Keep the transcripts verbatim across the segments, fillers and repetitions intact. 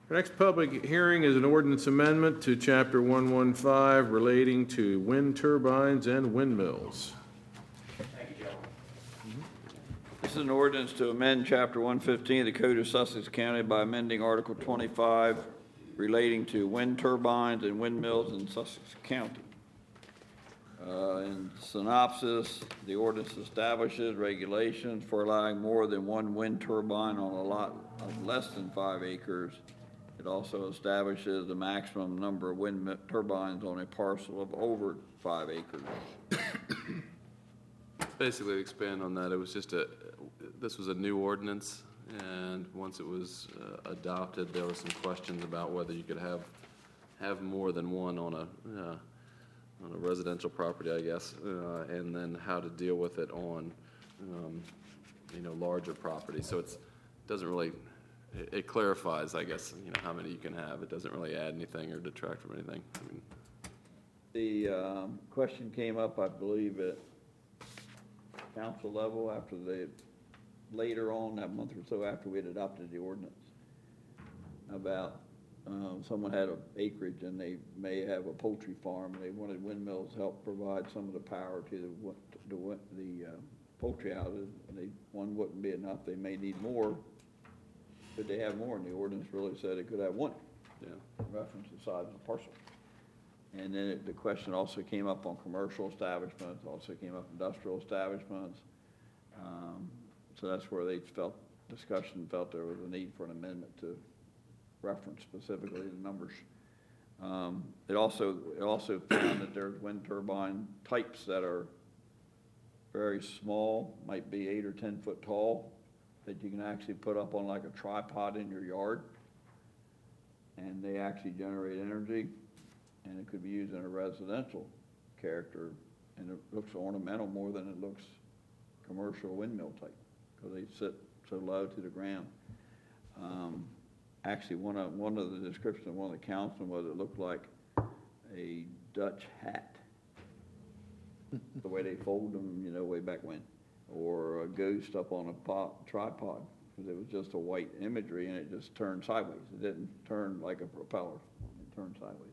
Our next public hearing is an ordinance amendment to Chapter one fifteen relating to wind turbines and windmills. This is an ordinance to amend Chapter one fifteen of the Code of Sussex County by amending Article twenty-five relating to wind turbines and windmills in Sussex County. Uh, in synopsis, the ordinance establishes regulations for allowing more than one wind turbine on a lot of less than five acres. It also establishes the maximum number of wind turbines on a parcel of over five acres. Basically, to expand on that, it was just a, this was a new ordinance, and once it was uh, adopted, there were some questions about whether you could have have more than one on a uh, on a residential property, I guess, uh, and then how to deal with it on um, you know larger properties. So it's doesn't really it, it clarifies, I guess, you know how many you can have. It doesn't really add anything or detract from anything. I mean, the um, question came up, I believe, at council level after they later on that month or so after we had adopted the ordinance about um, someone had an acreage and they may have a poultry farm and they wanted windmills to help provide some of the power to the the, the uh, poultry houses. And they, one wouldn't be enough. They may need more. Could they have more? And the ordinance really said it could have one. yeah. Reference the size of the parcel. And then it, the question also came up on commercial establishments, also came up industrial establishments. Um, so that's where they felt, discussion felt there was a need for an amendment to reference specifically the numbers. Um, it also it also found that there's wind turbine types that are very small, might be eight or ten foot tall, that you can actually put up on like a tripod in your yard, and they actually generate energy. And it could be used in a residential character, and it looks ornamental more than it looks commercial windmill type, because they sit so low to the ground. Um, actually, one of one of the descriptions of one of the councilmen was it looked like a Dutch hat, the way they fold them, you know, way back when, or a ghost up on a pot, tripod, because it was just a white imagery and it just turned sideways. It didn't turn like a propeller; it turned sideways.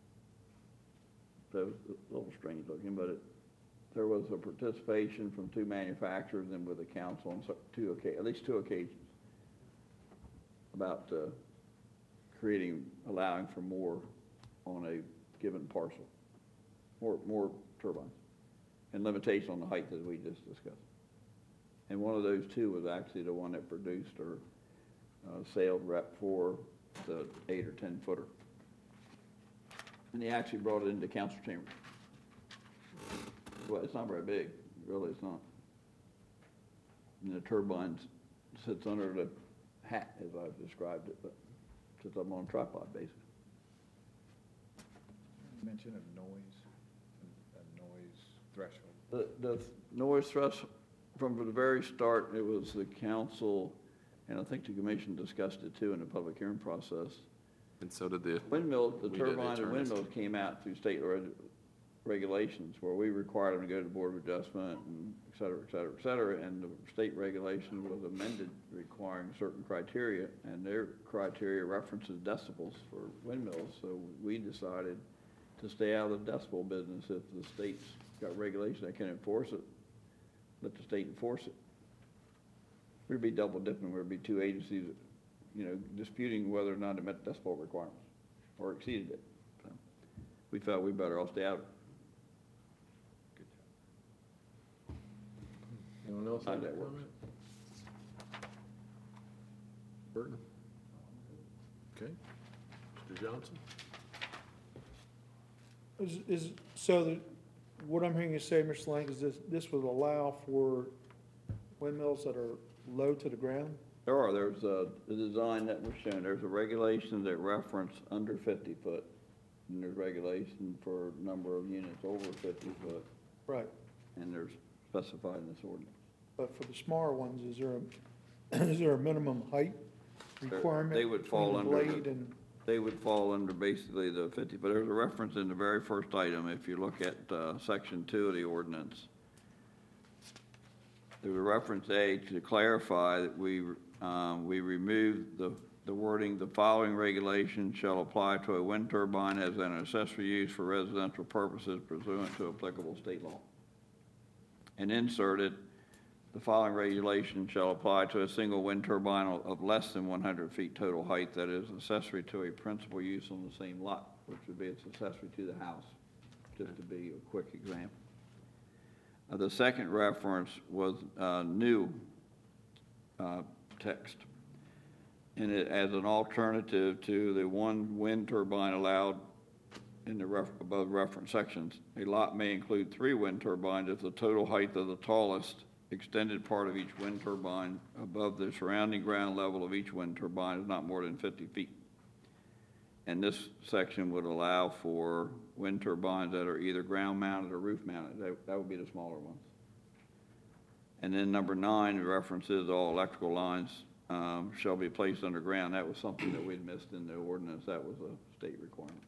So it was a little strange looking, but it, there was a participation from two manufacturers and with the council on two, at least two occasions about uh, creating, allowing for more on a given parcel, more more turbines, and limitation on the height that we just discussed. And one of those two was actually the one that produced or uh, sailed rep for the eight or ten footer. And he actually brought it into council chamber. Well, it's not very big. Really, it's not. And the turbine sits under the hat, as I've described it, but sits up on a tripod, basically. Mention of noise, a noise threshold. The, the noise threshold, from the very start, it was the council, and I think the commission discussed it too in the public hearing process. And so did the Windmills, the we did turbine and attorneys. windmills came out through state reg- regulations where we required them to go to the Board of Adjustment and et cetera, et cetera, et cetera. And the state regulation was amended requiring certain criteria, and their criteria references decibels for windmills. So we decided to stay out of the decibel business. If the state's got regulation that can enforce it, let the state enforce it. We'd be double dipping. We'd be two agencies, you know, disputing whether or not it met decibel requirements or exceeded it. So we felt we better all stay out of it. Anyone else How'd have that that work? comment? Burton? Okay. Mister Johnson? Is, is, so the, what I'm hearing you say, Mister Lang, is this, this would allow for windmills that are low to the ground? There are, there's a, the design that was shown, there's a regulation that reference under fifty foot, and there's regulation for number of units over fifty foot, Right. and there's specified in this ordinance. But for the smaller ones, is there a, is there a minimum height requirement? They would fall between the under blade the- and, They would fall under basically the fifty, but there's a reference in the very first item, if you look at uh, section two of the ordinance. There's a reference A to clarify that we, um, we removed the the wording, the following regulation shall apply to a wind turbine as an accessory use for residential purposes pursuant to applicable state law. And insert it, the following regulation shall apply to a single wind turbine of less than one hundred feet total height that is accessory to a principal use on the same lot, which would be its accessory to the house, just to be a quick example. Uh, the second reference was uh, new uh, text. And it as an alternative to the one wind turbine allowed in the ref, above reference sections. A lot may include three wind turbines if the total height of the tallest extended part of each wind turbine above the surrounding ground level of each wind turbine is not more than fifty feet. And this section would allow for wind turbines that are either ground mounted or roof mounted. That, that would be the smaller ones. And then number nine references all electrical lines Um, shall be placed underground. That was something that we'd missed in the ordinance. That was a state requirement.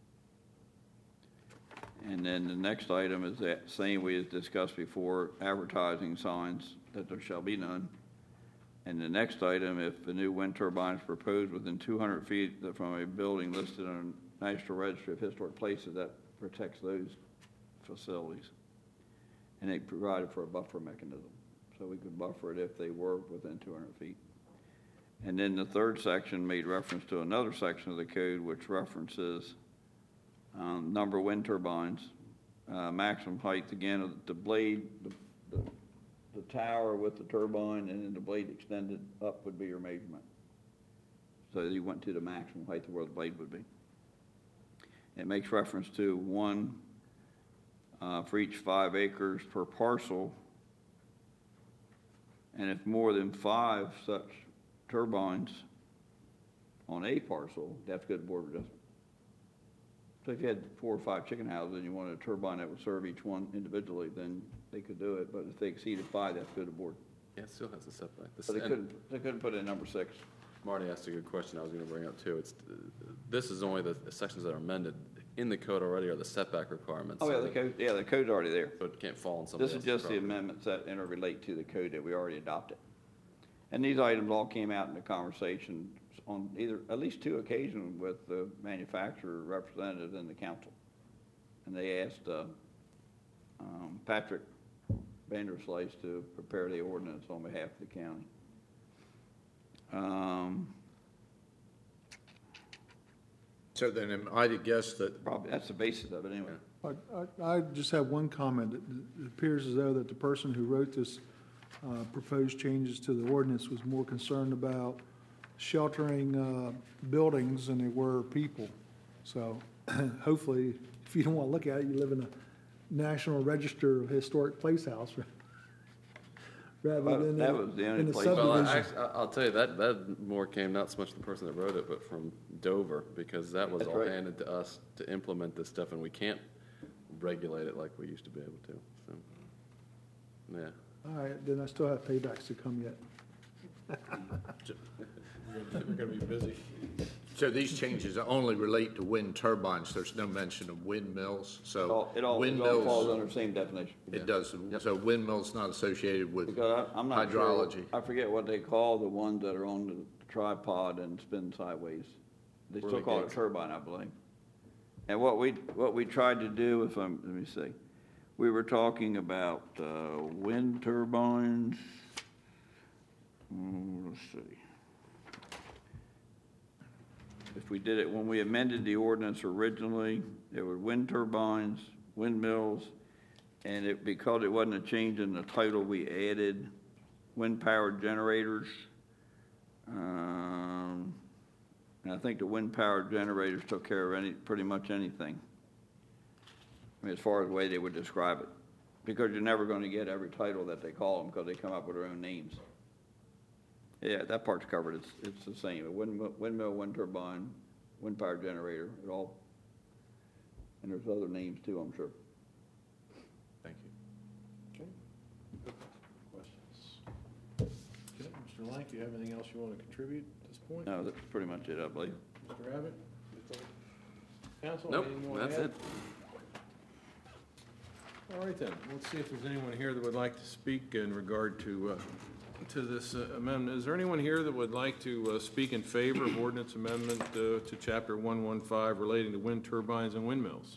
And then the next item is that same we had discussed before, advertising signs, that there shall be none. And the next item, if the new wind turbine is proposed within two hundred feet from a building listed on the National Registry of Historic Places, that protects those facilities. And they provided for a buffer mechanism, so we could buffer it if they were within two hundred feet. And then the third section made reference to another section of the code which references um, number of wind turbines, uh, maximum height, again, of the blade, the, the, the tower with the turbine, and then the blade extended up would be your measurement. So you went to the maximum height of where the blade would be. It makes reference to one uh, for each five acres per parcel, and if more than five such turbines on a parcel, that's good board adjustment. So if you had four or five chicken houses and you wanted a turbine that would serve each one individually, then they could do it. But if they exceeded five, that's good board. Yeah, it still has a setback. This- But they and couldn't, they couldn't put in number six. Marty asked a good question I was going to bring up too. It's, this is only the sections that are amended. In the code already are the setback requirements. Oh, yeah, the code, yeah, the code's already there. So it can't fall on somebody This else's is just the property. amendments that interrelate to the code that we already adopted. And these items all came out in the conversation on either, at least two occasions with the manufacturer representatives and the council. And they asked uh, um, Patrick Vanderslice to prepare the ordinance on behalf of the county. Um, So then am I to guess that, Probably, that's the basis of it anyway. I, I, I just have one comment. It it appears as though that the person who wrote this uh, proposed changes to the ordinance was more concerned about sheltering uh, buildings than they were people. So hopefully, if you don't want to look at it, you live in a National Register of Historic Place house rather Well, than that in was the a- only in a place- Well, I, subdivision. actually, I- I'll tell you, that, that more came not so much from the person that wrote it, but from Dover, because that was That's all right. handed to us to implement this stuff, and we can't regulate it like we used to be able to, so, yeah. All right, then I still have paybacks to come yet. We're gonna be busy. so these changes only relate to wind turbines, there's no mention of windmills, It so all, it all, it all falls windmills, under the same definition. it does, so windmills not associated with Because I- I'm not sure, hydrology. I forget what they call the ones that are on the tripod and spin sideways. They still call it a Whirligigs. turbine, I believe. And what we, what we tried to do, if I'm, let me see, we were talking about uh, wind turbines. Mm, Let's see. If we did it, when we amended the ordinance originally, there were wind turbines, windmills, and it, because it wasn't a change in the title, we added wind-powered generators. Um, and I think the wind-powered generators took care of any, pretty much anything. I mean, as far as the way they would describe it. Because you're never gonna get every title that they call them, because they come up with their own names. Yeah, that part's covered, it's, it's the same, a windmill, windmill, wind turbine, wind-powered generator, it all, and there's other names too, I'm sure. Thank you. Okay. Questions? Okay, Mister Lank, you have anything else you want to contribute at this point? No, that's pretty much it, I believe. Mister Abbott? Council, Nope, anything you want that's to add? it. All right then, let's see if there's anyone here that would like to speak in regard to uh, to this uh, amendment. Is there anyone here that would like to uh, speak in favor of ordinance amendment uh, to chapter one fifteen relating to wind turbines and windmills?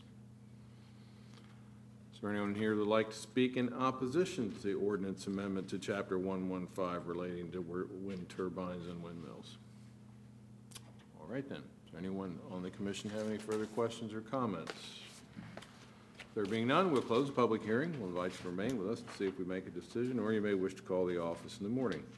Is there anyone here that would like to speak in opposition to the ordinance amendment to chapter one fifteen relating to wi- wind turbines and windmills? All right then. Does anyone on the commission have any further questions or comments? There being none, we'll close the public hearing. We'll invite you to remain with us to see if we make a decision, or you may wish to call the office in the morning.